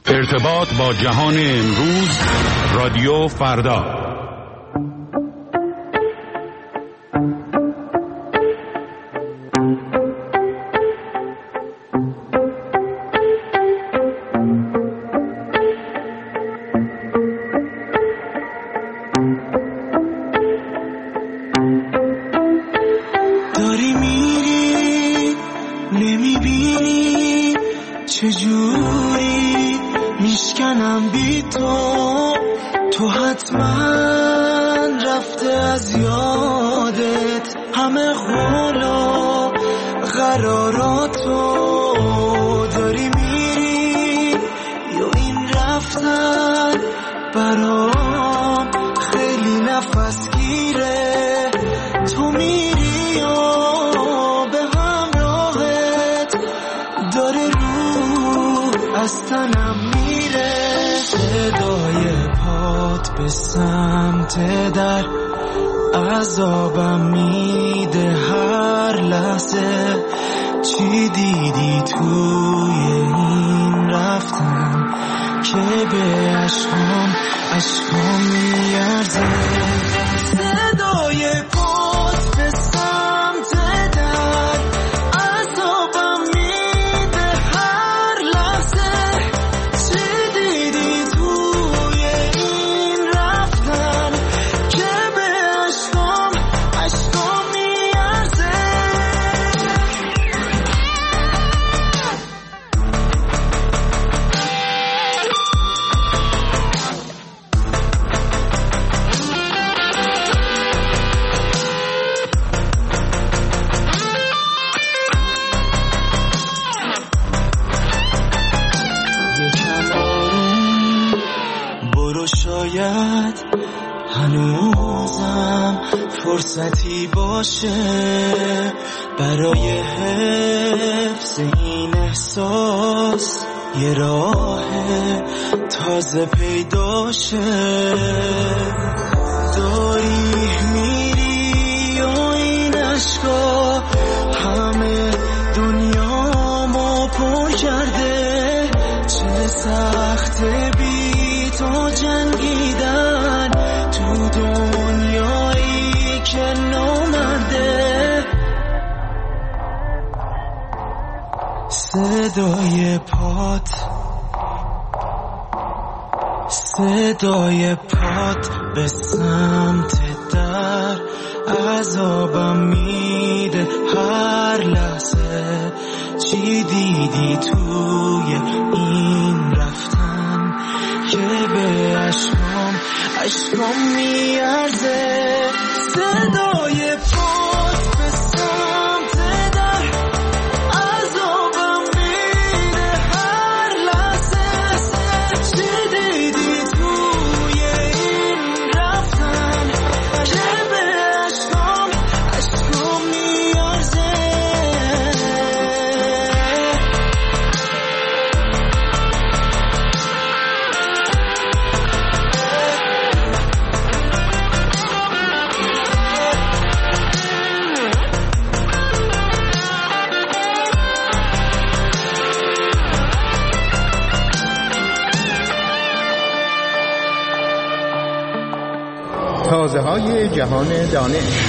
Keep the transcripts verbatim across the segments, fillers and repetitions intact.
ارتباط با جهان امروز، رادیو فردا. داری میری نمیبینی چجوری میشکنم بی تو، تو حتما رفته از یادت همه قول و قراراتو. داری میری یا این رفتن برام خیلی نفس گیره، تو میری و به همراهت داره روح از تنم میره. صدای پات به سمت در عذابم میده هر لحظه. چی دیدی توی این رفتن که به عشقام عشقام میارزه؟ صدای پات به سمت در عذابم میده هر لحظه. چی دیدی توی این رفتن که به عشقام عشقام میارزه؟ شاید هنوزم فرصتی باشه برای حفظ این احساس، یه راه تازه پیدا شه. داری میری و این عشقا همه دنیامو پر کرده. چه سخته بی تو جنگیدن تو دنیایی که نامرده. صدای پات صدای پات به سمت در عذابم میده هر لحظه. چی دیدی توی این رفتن که به عشقام عشقام میارزه؟ صدای پات به سمت در عذابم میده هر لحظه. چی دیدی توی این رفتن که به عشقام عشقام میارزه؟ تازه های جهان دانش.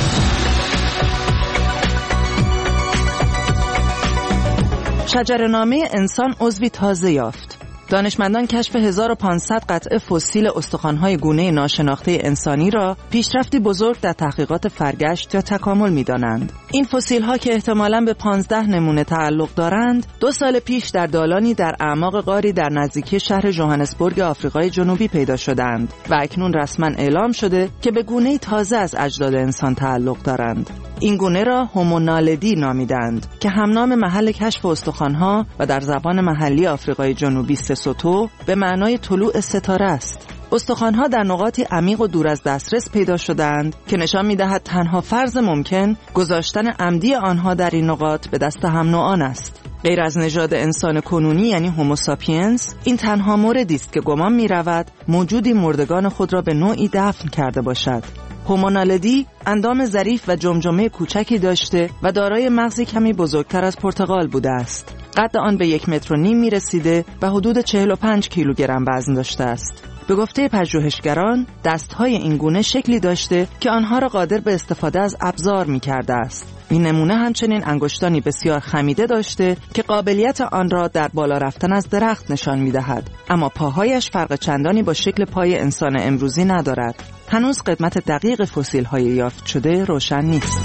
شجره‌نامه انسان عضوی تازه یافت. دانشمندان کشف هزار و پانصد قطعه فسیل استخوان‌های گونه ناشناخته انسانی را پیشرفتی بزرگ در تحقیقات فرگشت یا تکامل می‌دانند. این فسیل‌ها که احتمالاً به پانزده نمونه تعلق دارند، دو سال پیش در دالانی در اعماق غاری در نزدیکی شهر ژوهانسبورگ آفریقای جنوبی پیدا شدند و اکنون رسما اعلام شده که به گونه‌ای تازه از اجداد انسان تعلق دارند. این گونه را هومونالدی نامیدند که همنام محل کشف استخوان‌ها و در زبان محلی آفریقای جنوبی سسوتو به معنای طلوع ستاره است. استخوان‌ها در نقاطی عمیق و دور از دسترس پیدا شدند که نشان می‌دهد تنها فرض ممکن گذاشتن عمدی آنها در این نقاط به دست هم نوعان است. غیر از نژاد انسان کنونی یعنی هوموساپینس، این تنها موردی است که گمان می‌رود موجودی مردگان خود را به نوعی دفن کرده باشد. هومونالدی اندام ظریف و جمجمه کوچکی داشته و دارای مغزی کمی بزرگتر از پرتقال بوده است. قد آن به یک متر و نیم می رسیده و حدود چهل و پنج کیلوگرم وزن داشته است. به گفته پژوهشگران دستهای این گونه شکلی داشته که آنها را قادر به استفاده از ابزار می کرده است. این نمونه همچنین انگشتانی بسیار خمیده داشته که قابلیت آن را در بالا رفتن از درخت نشان می دهد. اما پاهایش فرق چندانی با شکل پای انسان امروزی ندارد. هنوز قدمت دقیق فسیل های یافت شده روشن نیست.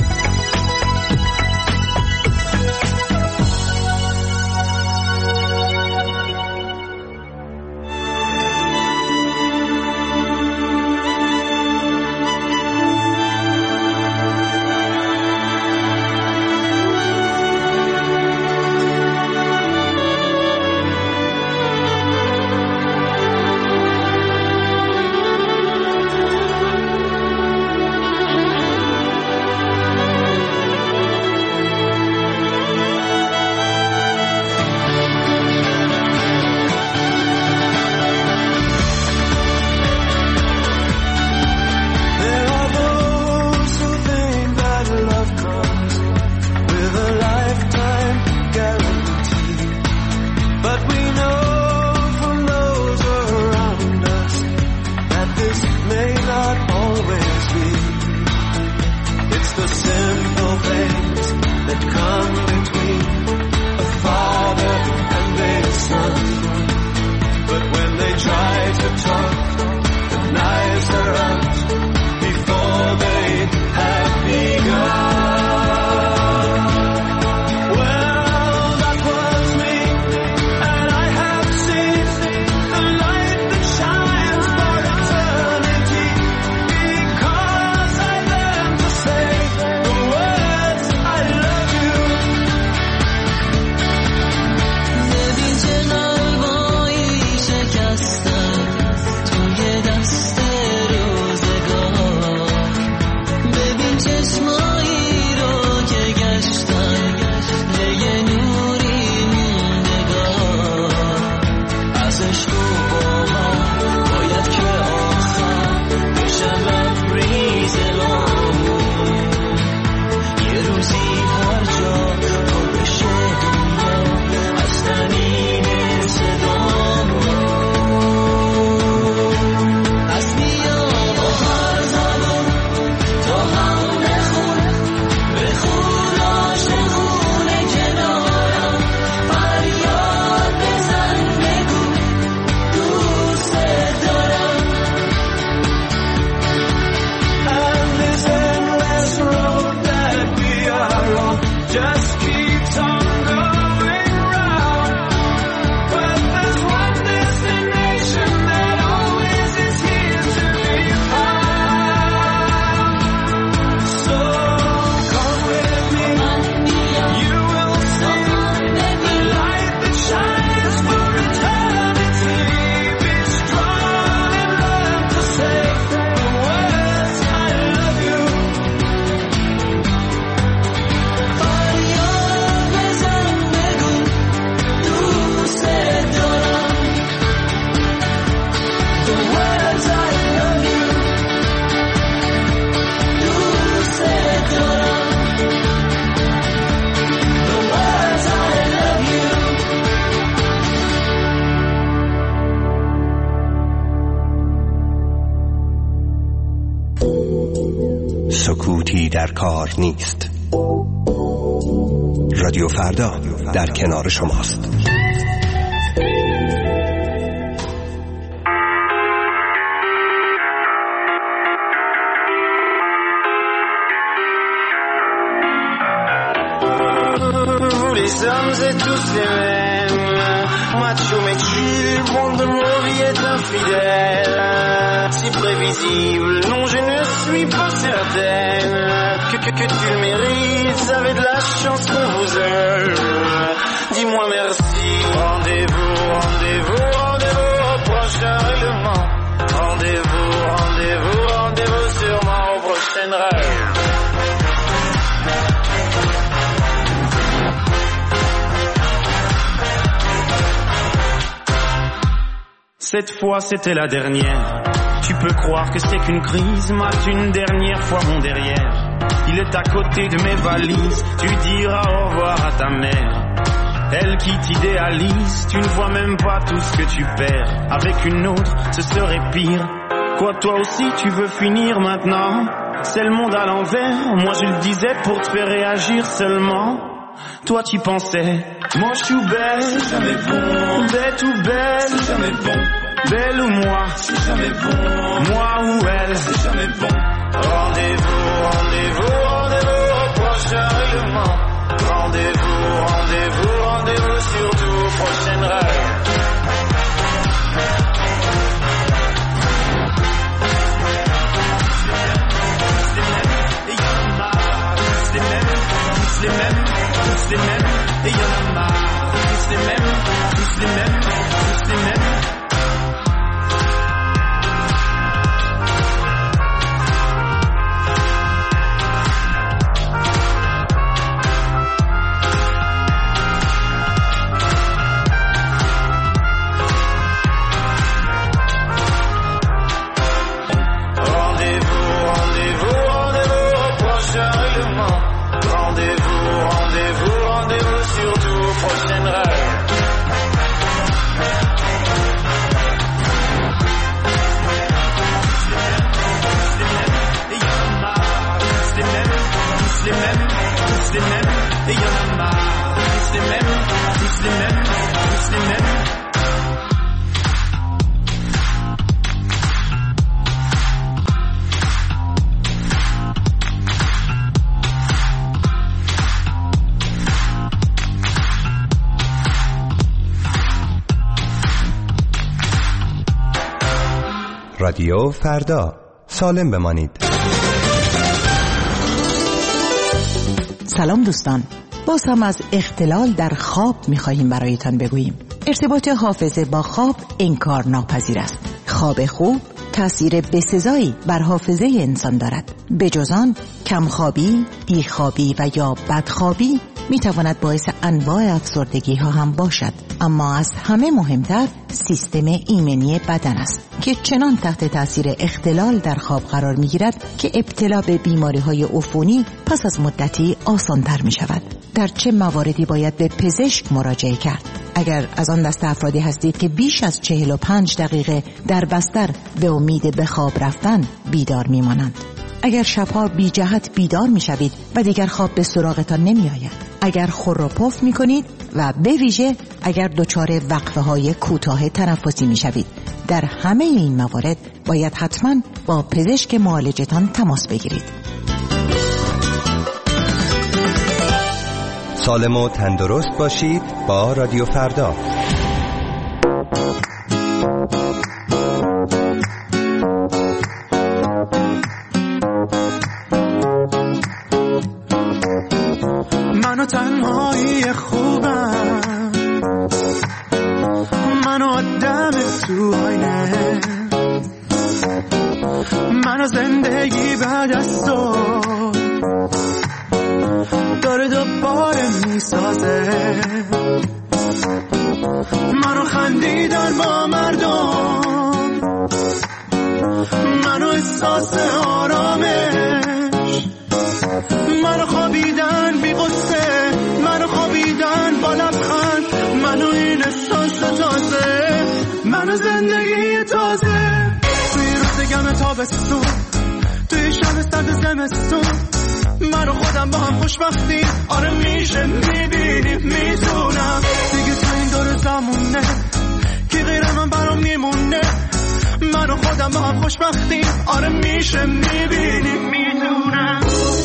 سکوتی در کار نیست. رادیو فردا در کنار شماست. Les hommes et tous les mêmes, macho mais chill, monde de nos vies est infidèle. Si prévisible, non je ne suis pas certaine que, que, que tu le mérites, vous avez de la chance qu'on vous aime. Dis-moi merci, rendez-vous, rendez-vous, rendez-vous au prochain règlement. Rendez-vous, rendez-vous, rendez-vous sûrement au prochain rêve. Cette fois c'était la dernière. Tu peux croire que c'est qu'une crise, mate une dernière fois mon derrière. Il est à côté de mes valises, tu diras au revoir à ta mère. Elle qui t'idéalise, tu ne vois même pas tout ce que tu perds. Avec une autre, ce serait pire. Quoi, toi aussi tu veux finir maintenant? C'est le monde à l'envers, moi je le disais pour te faire réagir seulement. Toi tu pensais, moi je suis belle, c'est jamais bon. Bête ou belle, c'est jamais bon. Belle ou moi, c'est jamais bon. Moi ou elle, c'est jamais bon. Rendez-vous, rendez-vous, rendez-vous au prochain règlement. Rendez-vous, rendez-vous, rendez-vous surtout prochaine règle. Les mêmes, tous les mêmes, et y'en a marre. Tous les mêmes, tous les mêmes, tous les mêmes. رادیو فردا، سالم بمانید. سلام دوستان، باز هم از اختلال در خواب می‌خواهیم برایتان بگوییم. ارتباط حافظه با خواب انکار ناپذیر است. خواب خوب تأثیر بسزایی بر حافظه انسان دارد. به جز آن، کمخوابی، بیخوابی و یا بدخوابی میتواند باعث انواع افسردگی ها هم باشد. اما از همه مهمتر سیستم ایمنی بدن است که چنان تحت تاثیر اختلال در خواب قرار میگیرد که ابتلا به بیماری های عفونی پس از مدتی آسان تر می شود. در چه مواردی باید به پزشک مراجعه کرد؟ اگر از آن دسته افرادی هستید که بیش از چهل و پنج دقیقه در بستر به امید به خواب رفتن بیدار می مانند. اگر شبها بی جهت بیدار می شوید و دیگر خواب به سراغتان نمی آید. اگر خور و پف می کنید و به ویژه اگر دچار وقفه های کوتاه تنفسی می شوید. در همه این موارد باید حتما با پزشک معالجتان تماس بگیرید. سالم و تندرست باشید با رادیو فردا. منو تنهایی خوبم، منو آدم تو آینه، منو زندگی بعد از تو داره دوباره میسازه. منو خندیدن با مردم، منو احساس آرامش، منو خوابیدن بی غصه، منو خوابیدن با لبخند، منو این احساس تازه، منو زندگی تازه. توی روز گم تابستون، توی شب سرد زمستون، من و خودم با هم خوشبختی. آره میشه، میبینی، میدونم دیگه تو این دور زمونه که غیر من برام میمونه. من و خودم با هم خوشبختی. آره میشه، میبینی، میدونم.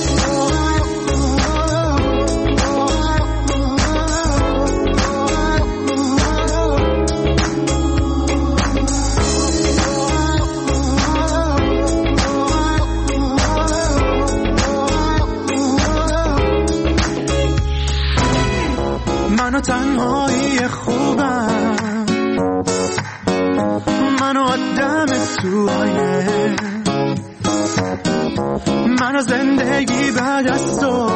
منو تنهایی خوبم، منو آدم تو آینه، منو زندگی بعد از تو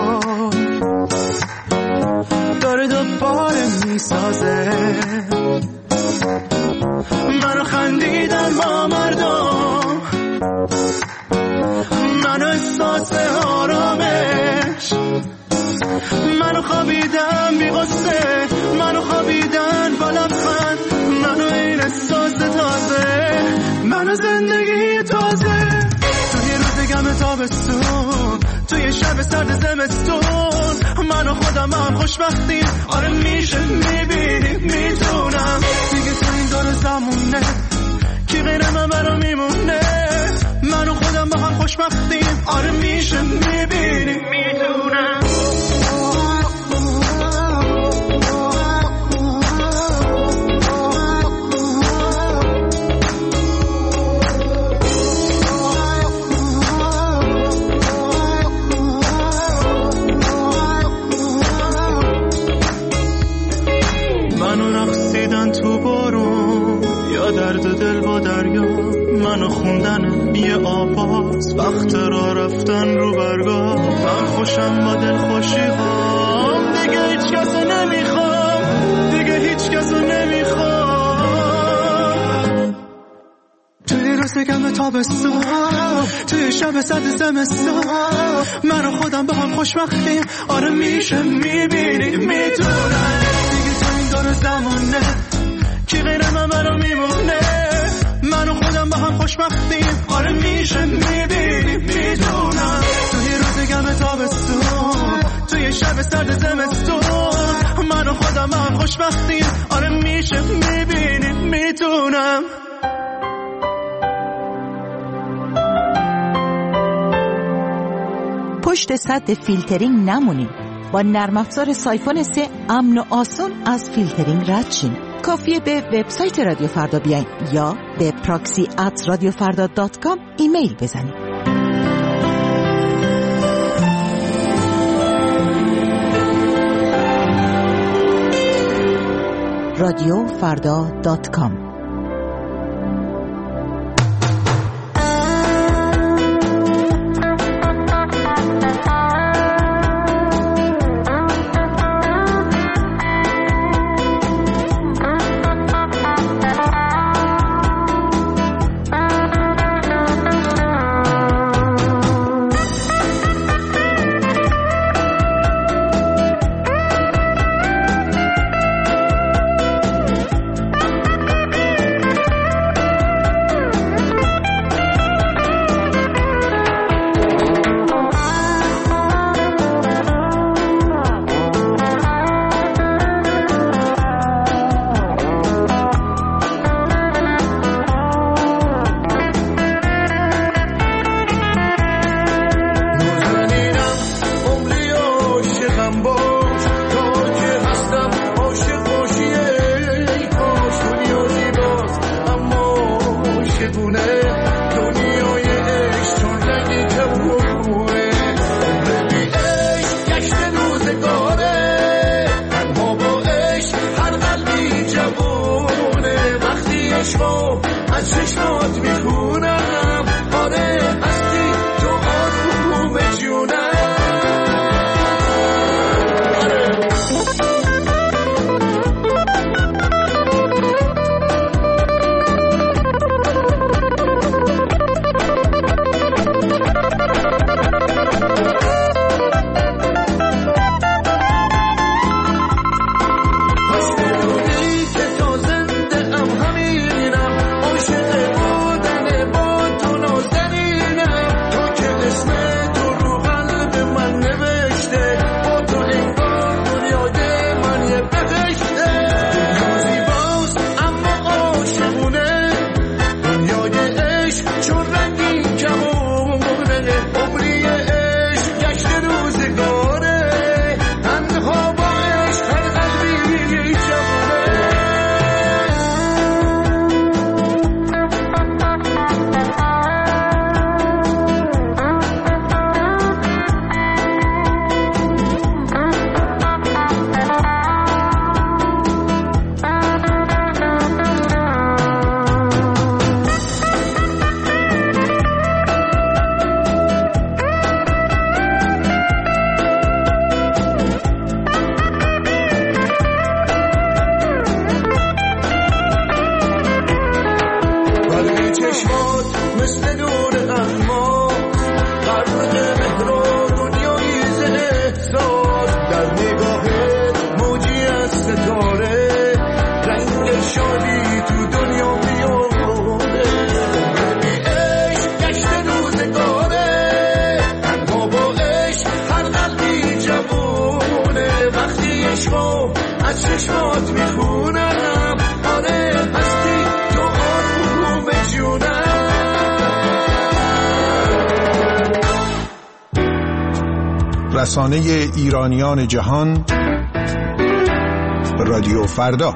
داره دوباره میسازه. منو خندیدن با مردم، منو احساس آرامش، منو خوابیدم بی غصه، من درد دل با دریا، منو خوندن یه آواز، وقت را رفتن رو برگاه. من خوشم با دل خوشی هام، دیگه هیچ کسو نمیخوام، دیگه هیچ کسو نمیخوام. توی روز گم تابستان، توی شب سرد زمستان، من و خودم با هم خوشبختیم. آره میشه میبینی میدونم دیگه تو این دور زمانه کی غیر من منو میمونه. من و خودم با هم خوشبختیم. آره میشه میبینی میدونم توی روز گم تابستان، توی شب سرد زمستان، من و خودم با هم خوشبختیم. آره میشه میبینی میدونم. پشت سد فیلترینگ نمونید. با نرم افزار سایفون سه امن و آسون از فیلترینگ رد شین. کافیه به وبسایت رادیو فردا بیاین یا به پراکسی ات رادیو فردا دات کام ایمیل بزنید. رادیو فردا دات کام. رسانه ایرانیان جهان رادیو فردا.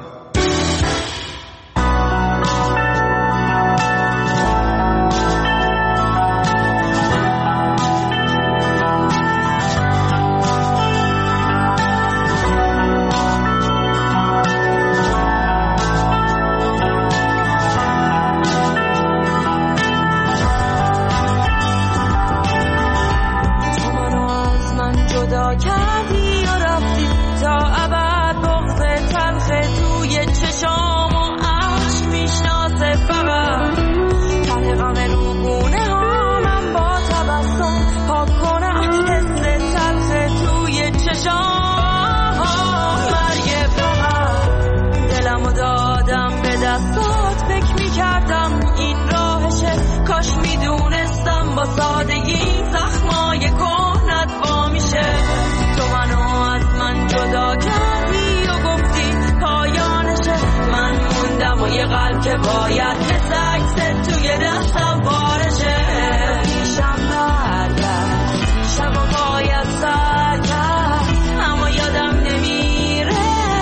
دستات فکر میکردم این راهشه، کاش میدونستم با سادگی زخمای کهنت وا میشه. تو منو از من جدا کردی و گفتی پایانشه، من موندم و یه قلب که باید مثل عکست توی دستم بارشه. پیشم برگرد شب و باید سر کرد، اما یادم نمیره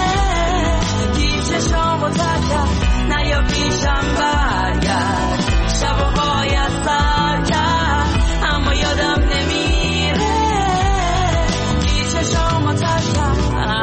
پیش شام و ترکت. نه یا پیشم برگرد شب و باید سر کرد، اما یادم نمیره پیش شام و ترکت.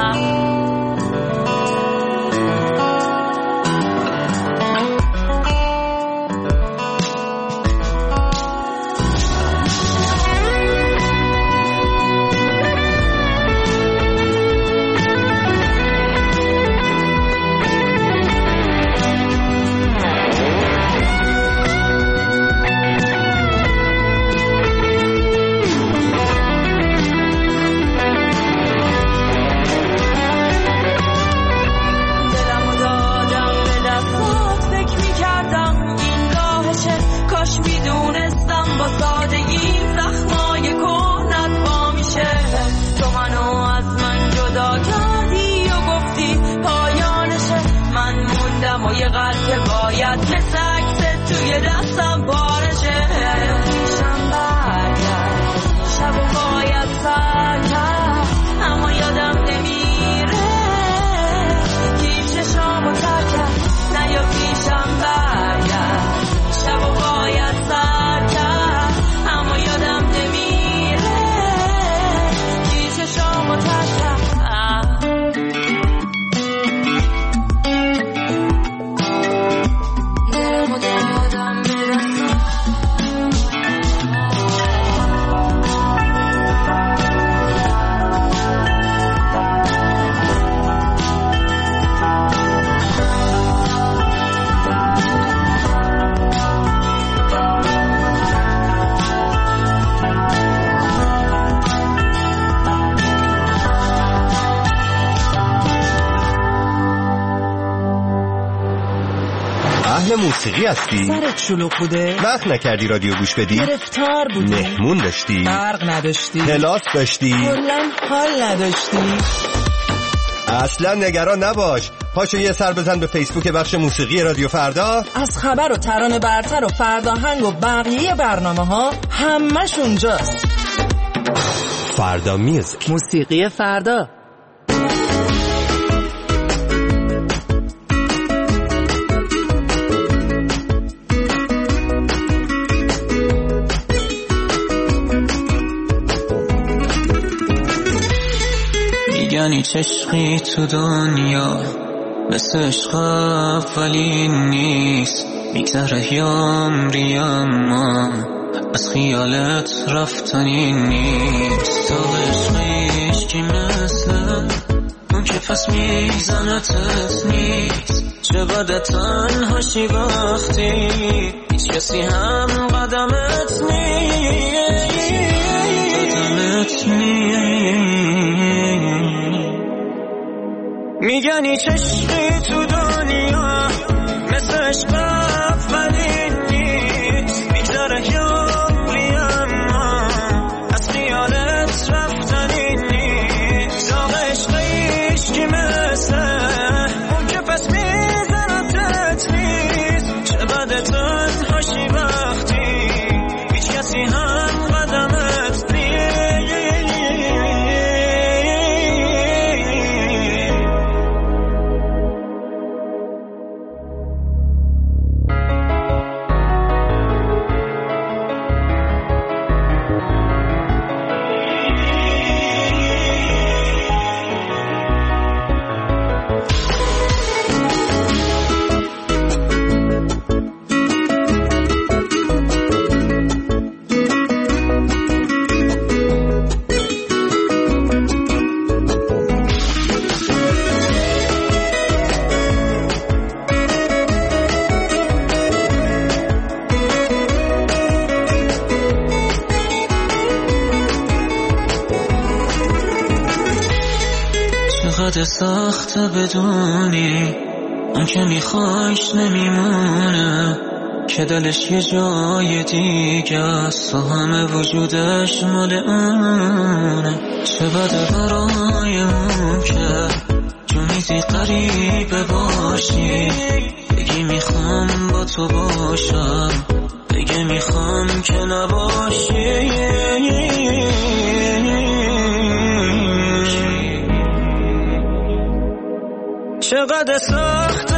موسیقی هستی؟ سرت شلوغ بوده؟ وقت نکردی رادیو گوش بدی؟ گرفتار بودی؟ مهمون داشتی؟ برق نداشتی؟ کلاس داشتی؟ کلاً حال نداشتی؟ اصلا نگران نباش، پاشو یه سر بزن به فیسبوک بخش موسیقی رادیو فردا. از خبر و ترانه برتر و فرداهنگ و بقیه برنامه ها همش اونجاست. فردا میوزیک، موسیقی فردا. یعنی چشقی تو دنیا مثل عشق اولین نیست، میگذره یامری اما از خیالت رفتنی نیست. تا عشقیش که مثل اون که پس میزنتت نیست، چه بده تنهاشی وقتی هیچ کسی هم قدمت نیست، قدمت نیست. میگنی چشقی تو دنیا مثل عشق اولین نیست، میگذره یامری اما از خیالت رفتنی نیست. داغ عشقیش که مثل اون که پس میزنتت نیست، چه بده تنهاشی وقتی هیچ کسی هم قدمت نیست. چقدر سخت بدونی اون که میخوایش نمیمونه، که دلش یه جای دیگه است و همه وجودش مال اونه. چه بده برایمون که جونیزی قریبه باشی، بگی میخوام با تو باشم، بگی میخوام که نباشی. چقدر سخت